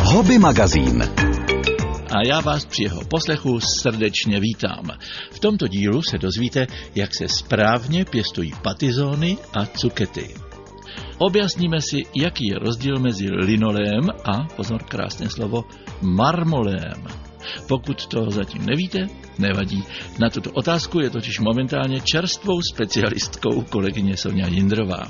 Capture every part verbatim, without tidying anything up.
Hobby magazín. A já vás při jeho poslechu srdečně vítám. V tomto dílu se dozvíte, jak se správně pěstují patizóny a cukety. Objasníme si, jaký je rozdíl mezi linoleem a, pozor, krásné slovo, marmoleem. Pokud to zatím nevíte, nevadí. Na tuto otázku je totiž momentálně čerstvou specialistkou kolegyně Sonja Jindrová.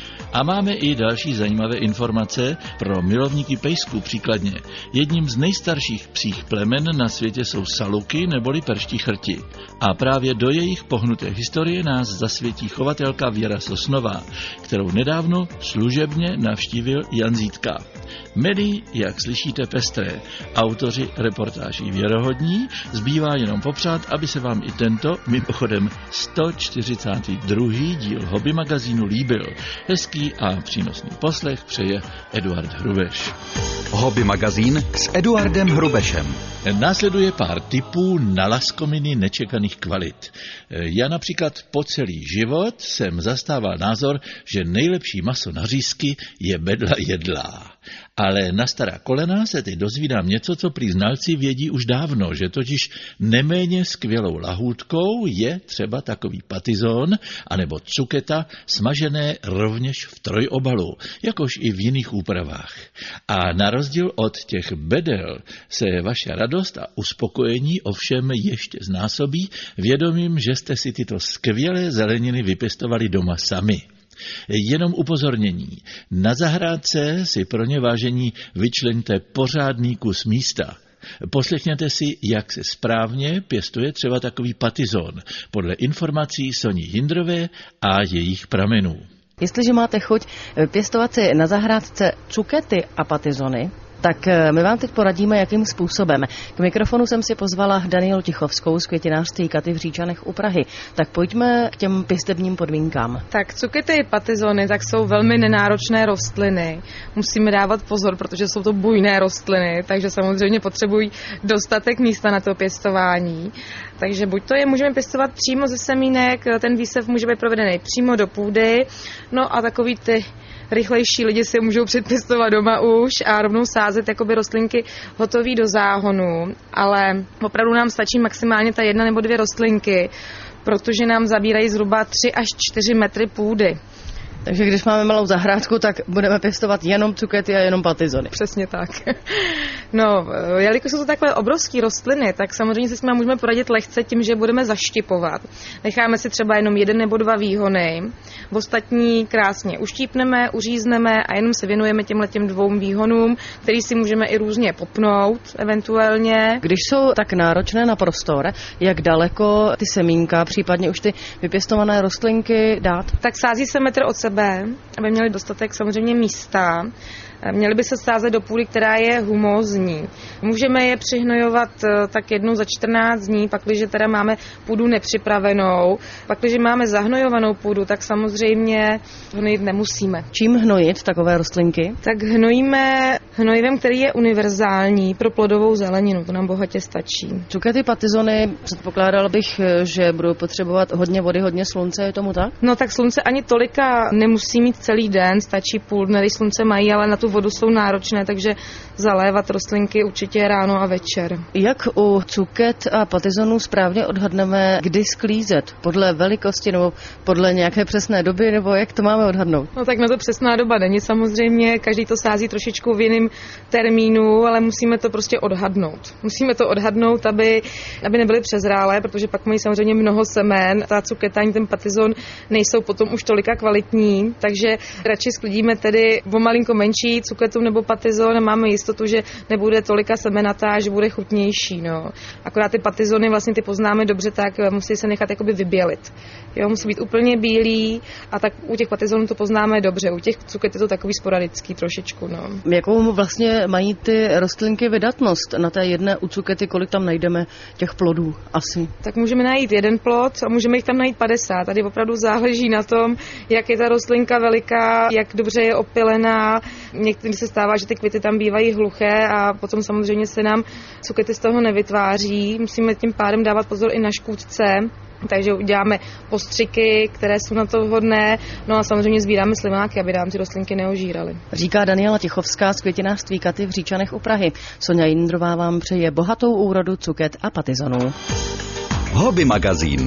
A máme i další zajímavé informace pro milovníky pejsků příkladně. Jedním z nejstarších psích plemen na světě jsou saluky neboli perští chrti. A právě do jejich pohnuté historie nás zasvětí chovatelka Věra Sosnová, kterou nedávno služebně navštívil Jan Zítka. Médií, jak slyšíte, pestré, autoři reportáží věrohodní, zbývá jenom popřát, aby se vám i tento, mimochodem sto čtyřicátý druhý díl Hobby magazínu líbil. Hezký a přínosný poslech přeje Eduard Hrubeš. Hobby magazín s Eduardem Hrubešem. Následuje pár tipů na laskominy nečekaných kvalit. Já například po celý život jsem zastával názor, že nejlepší maso na řízky je bedla jedlá. Ale na stará kolena se teď dozvídám něco, co prý znalci vědí už dávno, že totiž neméně skvělou lahůdkou je třeba takový patizón anebo cuketa smažené rovněž v trojobalu, jakož i v jiných úpravách. A na rozdíl od těch bedel se vaše radost a uspokojení ovšem ještě znásobí vědomím, že jste si tyto skvělé zeleniny vypěstovali doma sami. Jenom upozornění. Na zahrádce si pro ně, vážení, vyčleňte pořádný kus místa. Poslechněte si, jak se správně pěstuje třeba takový patizón, podle informací Soni Jindrové a jejich pramenů. Jestliže máte chuť pěstovat si na zahrádce cukety a patizony, tak my vám teď poradíme, jakým způsobem. K mikrofonu jsem si pozvala Danielu Tichovskou z květinářství Katy v Říčanech u Prahy. Tak pojďme k těm pěstebním podmínkám. Tak cukety i patizony tak jsou velmi nenáročné rostliny. Musíme dávat pozor, protože jsou to bujné rostliny, takže samozřejmě potřebují dostatek místa na to pěstování. Takže buď to je můžeme pěstovat přímo ze semínek, ten výsev může být provedený přímo do půdy, no a takový ty rychlejší lidi si můžou předpěstovat doma už a rovnou sázet jakoby rostlinky hotový do záhonu, ale opravdu nám stačí maximálně ta jedna nebo dvě rostlinky, protože nám zabírají zhruba tři až čtyři metry půdy. Takže když máme malou zahrádku, tak budeme pěstovat jenom cukety a jenom patizony. Přesně tak. No, jelikož jsou to takové obrovské rostliny, tak samozřejmě si s nimi můžeme poradit lehce tím, že budeme zaštipovat. Necháme si třeba jenom jeden nebo dva výhony, ostatní krásně uštípneme, uřízneme a jenom se věnujeme těmhletěm dvou výhonům, který si můžeme i různě popnout eventuálně. Když jsou tak náročné na prostor, jak daleko ty semínka, případně už ty vypěstované rostlinky dát? Tak sází se metr od sebe, aby měli dostatek samozřejmě místa. Měly by se sázet do půdy, která je humózní. Můžeme je přihnojovat tak jednou za čtrnáct dní, pakliže teda máme půdu nepřipravenou. Pakliže máme zahnojovanou půdu, tak samozřejmě hnojit nemusíme. Čím hnojit takové rostlinky? Tak hnojíme hnojivem, který je univerzální pro plodovou zeleninu. To nám bohatě stačí. Cukety, patizony, předpokládal bych, že budou potřebovat hodně vody, hodně slunce, je tomu tak? No tak slunce ani tolika nemusí mít celý den, stačí půl dne, když slunce mají, ale na tu vodu jsou náročné, takže zalévat rostlinky určitě ráno a večer. Jak u cuket a patizonů správně odhadneme, kdy sklízet? Podle velikosti nebo podle nějaké přesné doby, nebo jak to máme odhadnout? No tak na to přesná doba není samozřejmě, každý to sází trošičku v jiném termínu, ale musíme to prostě odhadnout. Musíme to odhadnout, aby, aby nebyly přezrálé, protože pak mají samozřejmě mnoho semen, ta cuketa ani ten patizon nejsou potom už tolika kvalitní, takže radši sklidíme tedy o malinko menší cuketu nebo patizon a máme jistotu, že nebude tolika semenatá, že bude chutnější. No. Akorát ty patizony vlastně ty poznáme dobře, tak musí se nechat jakoby vybělit. Jo, musí být úplně bílý a tak u těch patizonů to poznáme dobře, u těch cuket je to takový sporadický trošičku. No. Jakou vlastně mají ty rostlinky vydatnost na té jedné u cukety, kolik tam najdeme těch plodů asi? Tak můžeme najít jeden plod a můžeme jich tam najít padesát. Tady opravdu záleží na tom, jak je ta rostlinka veliká, jak dobře je opilená. Někdy se stává, že ty květy tam bývají hluché a potom samozřejmě se nám cukety z toho nevytváří. Musíme tím pádem dávat pozor i na škůdce. takže uděláme postřiky, které jsou na to vhodné, no a samozřejmě sbíráme slimáky, aby nám ty rostlinky neožíraly. Říká Daniela Tichovská z květinářství Katy v Říčanech u Prahy. Soňa Jindrová vám přeje bohatou úrodu cuket a patizonů. Hobby magazín.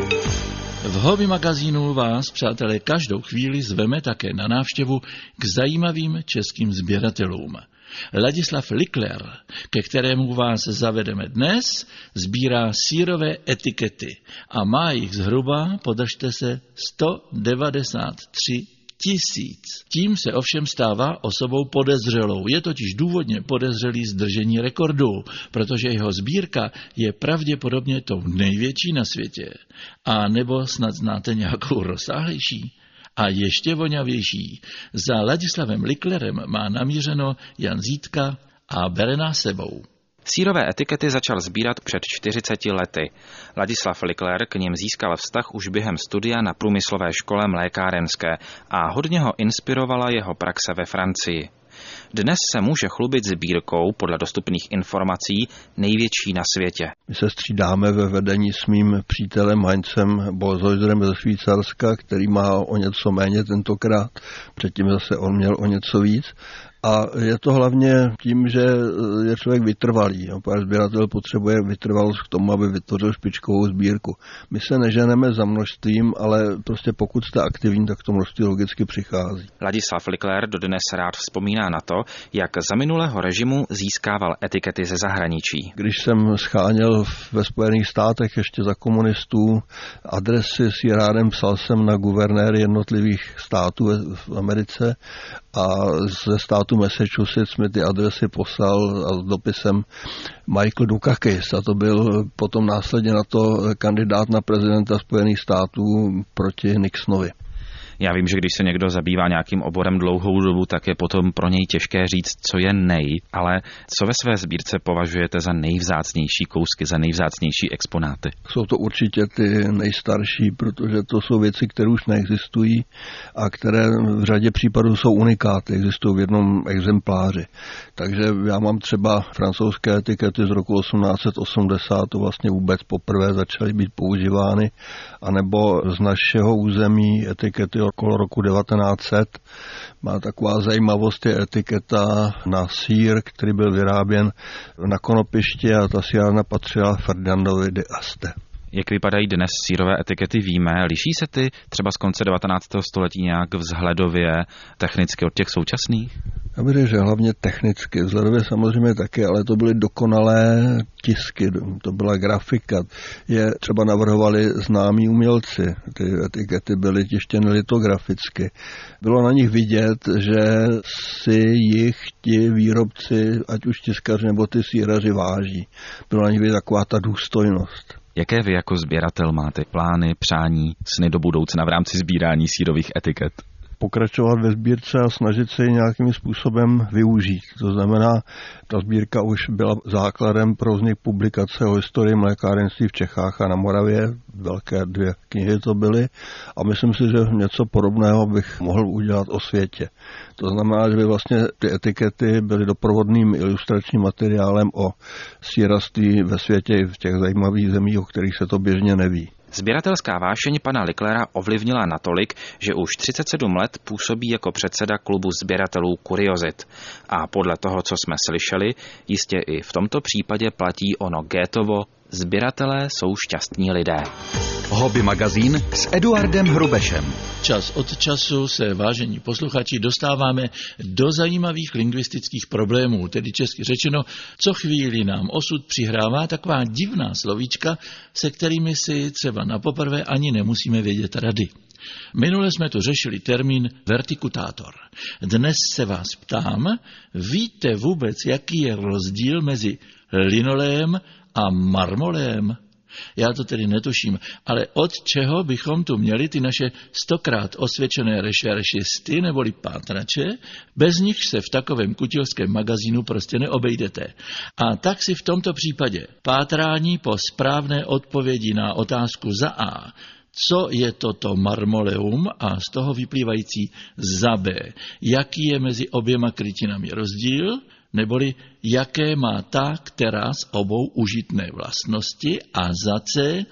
V Hobby magazínu vás, přátelé, každou chvíli zveme také na návštěvu k zajímavým českým sběratelům. Ladislav Likler, ke kterému vás zavedeme dnes, sbírá sýrové etikety a má jich zhruba, podržte se, sto devadesát tři tisíc. Tím se ovšem stává osobou podezřelou. Je totiž důvodně podezřelý z držení rekordu, protože jeho sbírka je pravděpodobně tou největší na světě. A nebo snad znáte nějakou rozsáhlejší? A ještě voňavější. Za Ladislavem Liklerem má namířeno Jan Zítka a bere nás sebou. Sýrové etikety začal sbírat před čtyřiceti lety. Ladislav Likler k nim získal vztah už během studia na průmyslové škole mlékárenské a hodně ho inspirovala jeho praxe ve Francii. Dnes se může chlubit sbírkou, podle dostupných informací, největší na světě. My se střídáme ve vedení s mým přítelem Heinzem Bolzojzerem ze Švýcarska, který má o něco méně tentokrát, předtím zase on měl o něco víc. A je to hlavně tím, že je člověk vytrvalý. Pár sběratel potřebuje vytrvalost k tomu, aby vytvořil špičkovou sbírku. My se neženeme za množstvím, ale prostě pokud jste aktivní, tak to množství logicky přichází. Ladislav Likler dodnes rád vzpomíná na to, jak za minulého režimu získával etikety ze zahraničí. Když jsem scháněl ve Spojených státech ještě za komunistů adresy s jirádem, psal jsem na guvernéry jednotlivých států v Americe a ze státu Massachusetts mi ty adresy poslal a s dopisem Michael Dukakis, a to byl potom následně na to kandidát na prezidenta Spojených států proti Nixonovi. Já vím, že když se někdo zabývá nějakým oborem dlouhou dobu, tak je potom pro něj těžké říct, co je nej, ale co ve své sbírce považujete za nejvzácnější kousky, za nejvzácnější exponáty? Jsou to určitě ty nejstarší, protože to jsou věci, které už neexistují a které v řadě případů jsou unikáty, existují v jednom exempláři. Takže já mám třeba francouzské etikety z roku osmnáct set osmdesát, to vlastně vůbec poprvé začaly být používány, anebo z našeho území etikety okolo roku devatenáct set. Má taková zajímavost, je etiketa na sýr, který byl vyráběn na konopišti a ta sýrárna patřila Ferdinandovi de Este. Jak vypadají dnes sýrové etikety, víme, liší se ty třeba z konce devatenáctého století nějak vzhledově, technicky od těch současných? Já bych řekl, že hlavně technicky, vzhledově samozřejmě taky, ale to byly dokonalé tisky, to byla grafika. Je třeba navrhovali známí umělci, ty etikety byly tištěny litograficky. Bylo na nich vidět, že si jich ti výrobci, ať už tiskaři nebo ty sýraři váží. Bylo na nich vidět taková ta důstojnost. Jaké vy jako sběratel máte plány, přání, sny do budoucna v rámci sbírání sýrových etiket? Pokračovat ve sbírce a snažit se ji nějakým způsobem využít. To znamená, ta sbírka už byla základem pro vznik publikace o historii mlékárenství v Čechách a na Moravě. Velké dvě knihy to byly a myslím si, že něco podobného bych mohl udělat o světě. To znamená, že by vlastně ty etikety byly doprovodným ilustračním materiálem o sýraství ve světě i v těch zajímavých zemích, o kterých se to běžně neví. Sběratelská vášeň pana Liklera ovlivnila natolik, že už třicet sedm let působí jako předseda klubu sběratelů Kuriozit. A podle toho, co jsme slyšeli, jistě i v tomto případě platí ono Goetheovo: sběratelé jsou šťastní lidé. Hobby magazín s Eduardem Hrubešem. Čas od času se, vážení posluchači, dostáváme do zajímavých lingvistických problémů, tedy česky řečeno, co chvíli nám osud přihrává taková divná slovíčka, se kterými si třeba na poprvé ani nemusíme vědět rady. Minule jsme tu řešili termín vertikutátor. Dnes se vás ptám, víte vůbec, jaký je rozdíl mezi linoleem a marmoleem? Já to tedy netuším, ale od čeho bychom tu měli ty naše stokrát osvědčené rešeršisty neboli pátrače, bez nich se v takovém kutilském magazínu prostě neobejdete. A tak si v tomto případě pátrání po správné odpovědi na otázku za A, co je toto marmoleum, a z toho vyplývající za B, jaký je mezi oběma krytinami rozdíl, neboli jaké má ta, která z obou užitné vlastnosti, a za C,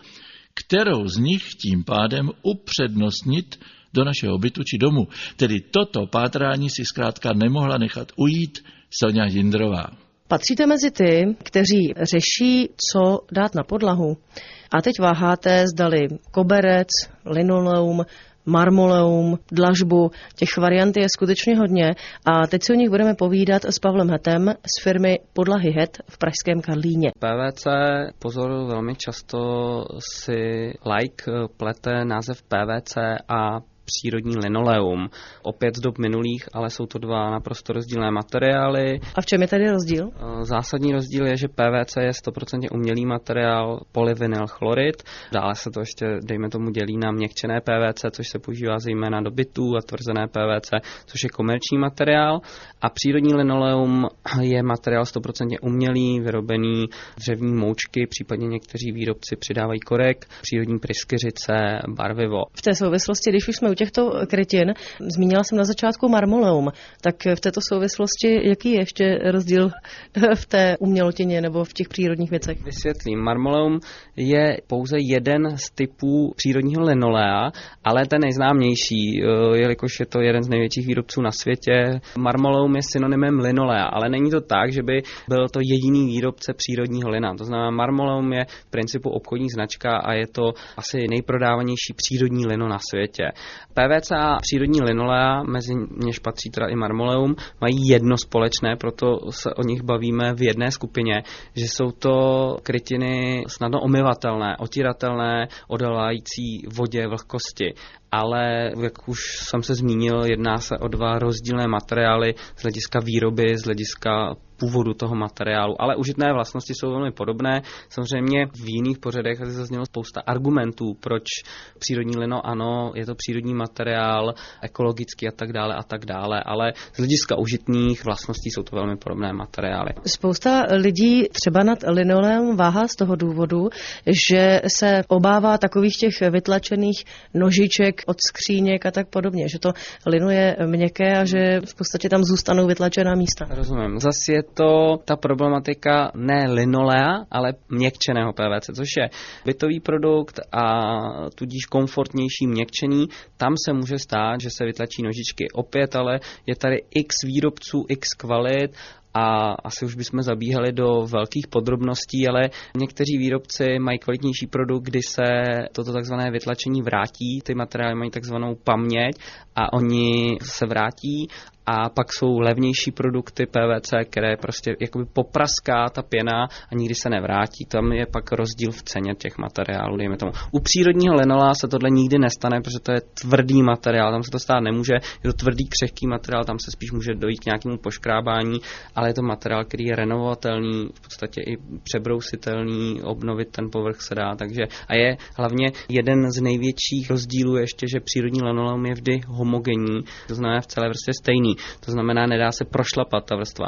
kterou z nich tím pádem upřednostnit do našeho bytu či domu. Tedy toto pátrání si zkrátka nemohla nechat ujít Soňa Jindrová. Patříte mezi ty, kteří řeší, co dát na podlahu. A teď váháte, zdali koberec, linoleum, marmoleum, dlažbu. Těch variant je skutečně hodně a teď si o nich budeme povídat s Pavlem Hetem z firmy Podlahy Het v pražském Karlíně. P V C, pozor, velmi často si like plete název P V C a přírodní linoleum. Opět z dob minulých, ale jsou to dva naprosto rozdílné materiály. A v čem je tady rozdíl? Zásadní rozdíl je, že P V C je sto procent umělý materiál polyvinyl chlorid. Dále se to ještě, dejme tomu, dělí na měkčené P V C, což se používá zejména do bytů, a tvrzené P V C, což je komerční materiál. A přírodní linoleum je materiál sto procent umělý, vyrobený dřevní moučky, případně někteří výrobci přidávají korek, přírodní pryskyřice, barvivo. V té souvislosti, když už jsme u těchto krytin, zmínila jsem na začátku marmoleum, tak v této souvislosti jaký je ještě rozdíl v té umělotině nebo v těch přírodních věcech? Vysvětlím. Marmoleum je pouze jeden z typů přírodního linolea, ale ten nejznámější, jelikož je to jeden z největších výrobců na světě. Marmoleum je synonymem linolea, ale není to tak, že by byl to jediný výrobce přírodního lina. To znamená, marmoleum je v principu obchodní značka a je to asi nejprodávanější přírodní lino na světě. P V C a přírodní linolea, mezi něž patří teda i marmoleum, mají jedno společné, proto se o nich bavíme v jedné skupině, že jsou to krytiny snadno omyvatelné, otíratelné, odolávající vodě, vlhkosti. Ale, jak už jsem se zmínil, jedná se o dva rozdílné materiály z hlediska výroby, z hlediska původu toho materiálu, ale užitné vlastnosti jsou velmi podobné. Samozřejmě v jiných pořadech tady zaznělo spousta argumentů, proč přírodní lino, ano, je to přírodní materiál, ekologický a tak dále a tak dále, ale z hlediska užitných vlastností jsou to velmi podobné materiály. Spousta lidí třeba nad linoleum váhá z toho důvodu, že se obává takových těch vytlačených nožiček od skříněk a tak podobně, že to lino je měkké a že v podstatě tam zůstanou vytlačená místa. Rozumím. Zase je to ta problematika ne linolea, ale měkčeného P V C, což je bytový produkt a tudíž komfortnější měkčený. Tam se může stát, že se vytlačí nožičky. Opět ale je tady x výrobců, x kvalit, a asi už bychom zabíhali do velkých podrobností, ale někteří výrobci mají kvalitnější produkt, kdy se toto takzvané vytlačení vrátí, ty materiály mají takzvanou paměť a oni se vrátí. A pak jsou levnější produkty P V C, které prostě jakoby popraská ta pěna a nikdy se nevrátí. Tam je pak rozdíl v ceně těch materiálů, dejme tomu. U přírodního linola se tohle nikdy nestane, protože to je tvrdý materiál, tam se to stát nemůže. Je to tvrdý, křehký materiál, tam se spíš může dojít k nějakému poškrábání, ale je to materiál, který je renovovatelný, v podstatě i přebrousitelný, obnovit ten povrch se dá. Takže a je hlavně jeden z největších rozdílů ještě, že přírodní linoleum je vždy homogenní, to znamená v celé vrstvě stejný. To znamená, nedá se prošlapat ta vrstva.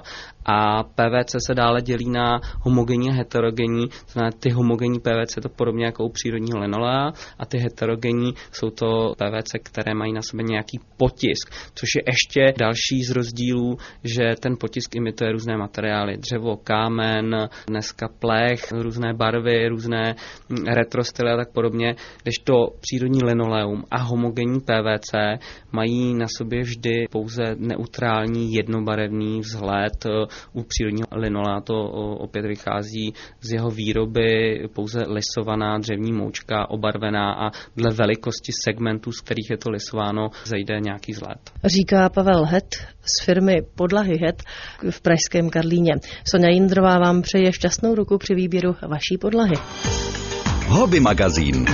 A P V C se dále dělí na homogenní a heterogenní. To znamená, ty homogenní P V C to podobně jako u přírodního linolea a ty heterogenní jsou to P V C, které mají na sobě nějaký potisk, což je ještě další z rozdílů, že ten potisk imituje různé materiály. Dřevo, kámen, dneska plech, různé barvy, různé retrostyly a tak podobně, kdežto přírodní linoleum a homogenní P V C mají na sobě vždy pouze neutrální jednobarevný vzhled. U přírodního linolea to opět vychází z jeho výroby pouze lisovaná dřevní moučka, obarvená a dle velikosti segmentů, z kterých je to lisováno, zejde nějaký vzhled. Říká Pavel Het z firmy Podlahy Het v pražském Karlíně. Soňa Jindrová vám přeje šťastnou ruku při výběru vaší podlahy. Hobby magazín.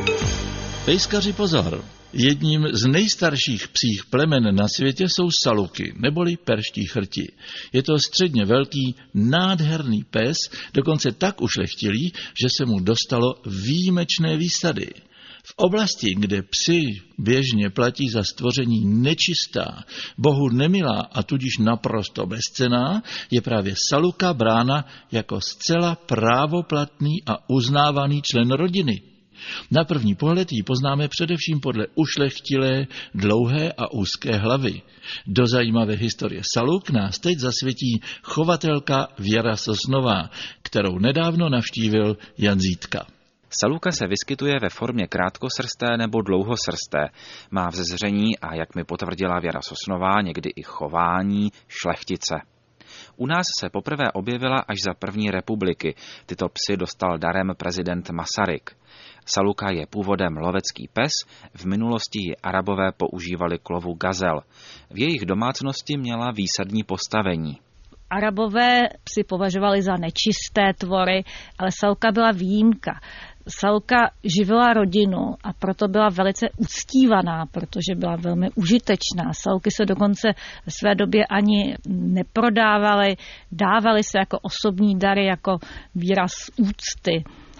Pejskaři pozor! Jedním z nejstarších psích plemen na světě jsou saluky, neboli perští chrti. Je to středně velký, nádherný pes, dokonce tak ušlechtilý, že se mu dostalo výjimečné výsady. V oblasti, kde psi běžně platí za stvoření nečistá, Bohu nemilá a tudíž naprosto bezcenná, je právě saluka brána jako zcela právoplatný a uznávaný člen rodiny. Na první pohled ji poznáme především podle ušlechtilé, dlouhé a úzké hlavy. Do zajímavé historie saluk nás teď zasvětí chovatelka Věra Sosnová, kterou nedávno navštívil Jan Zítka. Saluka se vyskytuje ve formě krátkosrsté nebo dlouhosrsté. Má vzezření a, jak mi potvrdila Věra Sosnová, někdy i chování šlechtice. U nás se poprvé objevila až za první republiky. Tyto psy dostal darem prezident Masaryk. Saluka je původem lovecký pes, v minulosti ji Arabové používali k lovu gazel. V jejich domácnosti měla výsadní postavení. Arabové si považovali za nečisté tvory, ale Saluka byla výjimka. Saluka živila rodinu a proto byla velice uctívaná, protože byla velmi užitečná. Saluky se dokonce v své době ani neprodávaly, dávaly se jako osobní dary, jako výraz úcty.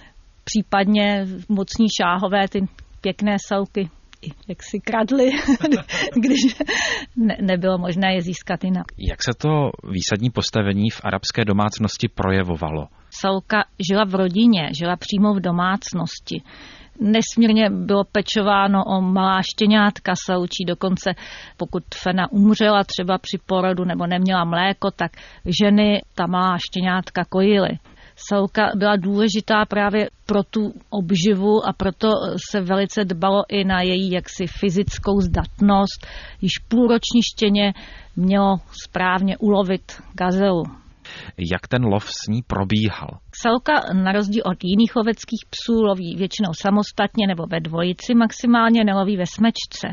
Případně mocní šáhové ty pěkné saluky jak si kradli, když ne, nebylo možné je získat jinak. Jak se to výsadní postavení v arabské domácnosti projevovalo? Saluka žila v rodině, žila přímo v domácnosti. Nesmírně bylo pečováno o malá štěňátka salučí, dokonce pokud Fena umřela třeba při porodu nebo neměla mléko, tak ženy ta malá štěňátka kojily. Saluka byla důležitá právě pro tu obživu a proto se velice dbalo i na její jaksi fyzickou zdatnost. Již půlroční štěně mělo správně ulovit gazelu. Jak ten lov s ní probíhal? Saluka na rozdíl od jiných loveckých psů loví většinou samostatně nebo ve dvojici, maximálně neloví ve smečce.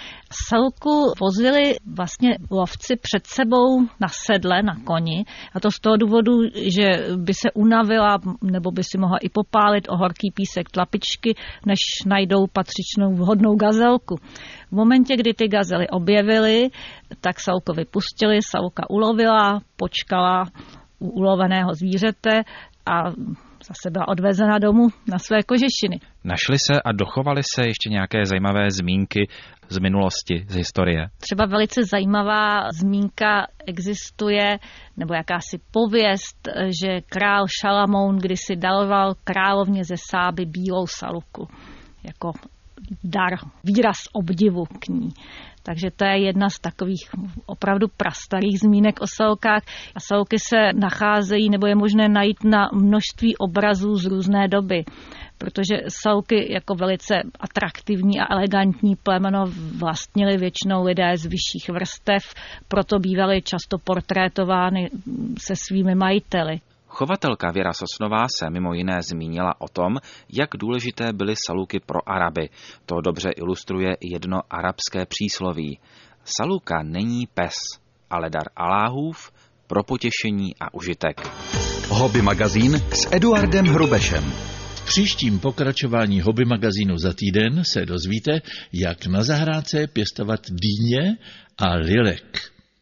Saluku vozili vlastně lovci před sebou na sedle, na koni, a to z toho důvodu, že by se unavila nebo by si mohla i popálit o horký písek tlapičky, než najdou patřičnou vhodnou gazelku. V momentě, kdy ty gazely objevily, tak Saluku vypustili, Saluka ulovila, počkala u uloveného zvířete a zase byla odvezena domů na své kožešiny. Našly se a dochovaly se ještě nějaké zajímavé zmínky z minulosti, z historie? Třeba velice zajímavá zmínka existuje, nebo jakási pověst, že král Šalamoun kdysi daroval královně ze Sáby bílou saluku jako dar, výraz obdivu k ní. Takže to je jedna z takových opravdu prastarých zmínek o salukách. A saluky se nacházejí, nebo je možné najít na množství obrazů z různé doby, protože saluky jako velice atraktivní a elegantní plemeno vlastnili většinou lidé z vyšších vrstev, proto bývaly často portrétovány se svými majiteli. Chovatelka Věra Sosnová se mimo jiné zmínila o tom, jak důležité byly saluky pro Araby. To dobře ilustruje jedno arabské přísloví. Saluka není pes, ale dar Aláhův pro potěšení a užitek. Hobby magazín s Eduardem Hrubešem. V příštím pokračování Hobby magazínu za týden se dozvíte, jak na zahrádce pěstovat dýně a lilek.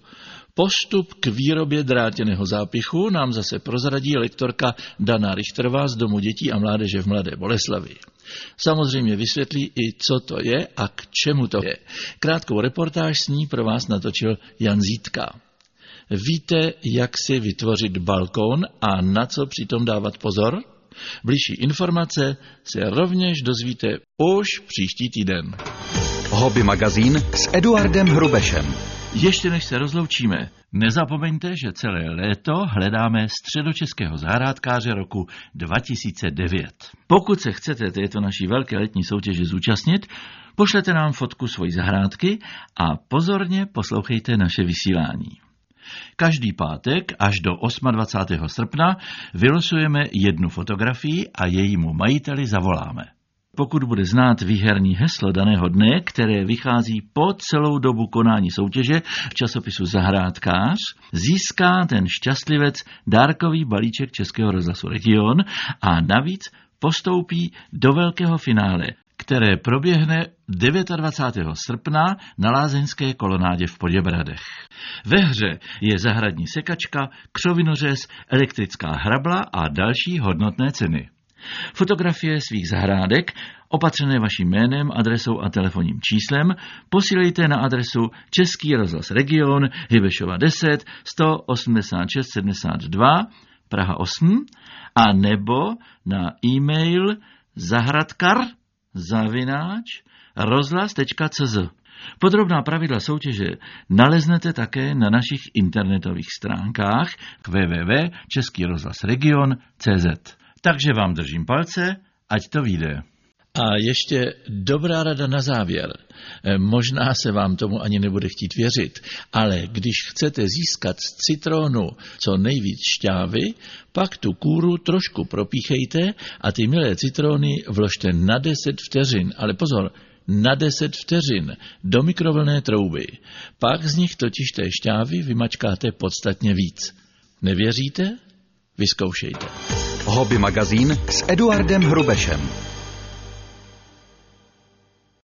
Postup k výrobě drátěného zápichu nám zase prozradí lektorka Dana Richterová z Domu dětí a mládeže v Mladé Boleslavi. Samozřejmě vysvětlí i, co to je a k čemu to je. Krátkou reportáž s ní pro vás natočil Jan Zítka. Víte, jak si vytvořit balkón a na co přitom dávat pozor? Bližší informace se rovněž dozvíte už příští týden. Hobby magazín s Eduardem Hrubešem. Ještě než se rozloučíme, nezapomeňte, že celé léto hledáme středočeského zahrádkáře roku dva tisíce devět. Pokud se chcete této naší velké letní soutěže zúčastnit, pošlete nám fotku svojí zahrádky a pozorně poslouchejte naše vysílání. Každý pátek až do dvacátého osmého srpna vylosujeme jednu fotografii a jejímu majiteli zavoláme. Pokud bude znát výherní heslo daného dne, které vychází po celou dobu konání soutěže v časopisu Zahrádkář, získá ten šťastlivec dárkový balíček Českého rozhlasu Region a navíc postoupí do velkého finále, které proběhne dvacátého devátého srpna na lázeňské kolonádě v Poděbradech. Ve hře je zahradní sekačka, křovinořez, elektrická hrabla a další hodnotné ceny. Fotografie svých zahrádek, opatřené vaším jménem, adresou a telefonním číslem, posílejte na adresu Český rozhlas Region, Hybešova deset, sto osmdesát šest sedmdesát dva, Praha osm, a nebo na e-mail zahradkar zavináč rozhlas tečka cé zet. Podrobná pravidla soutěže naleznete také na našich internetových stránkách w w w tečka český rozhlas region tečka cé zet. Takže vám držím palce ať to vyjde. A ještě dobrá rada na závěr. Možná se vám tomu ani nebude chtít věřit, ale když chcete získat z citronu co nejvíc šťávy, pak tu kůru trošku propíchejte a ty milé citrony vložte na deset vteřin, ale pozor, na deset vteřin do mikrovlnné trouby. Pak z nich totiž té šťávy vymačkáte podstatně víc. Nevěříte? Vyzkoušejte. Hobby magazín s Eduardem Hrubešem.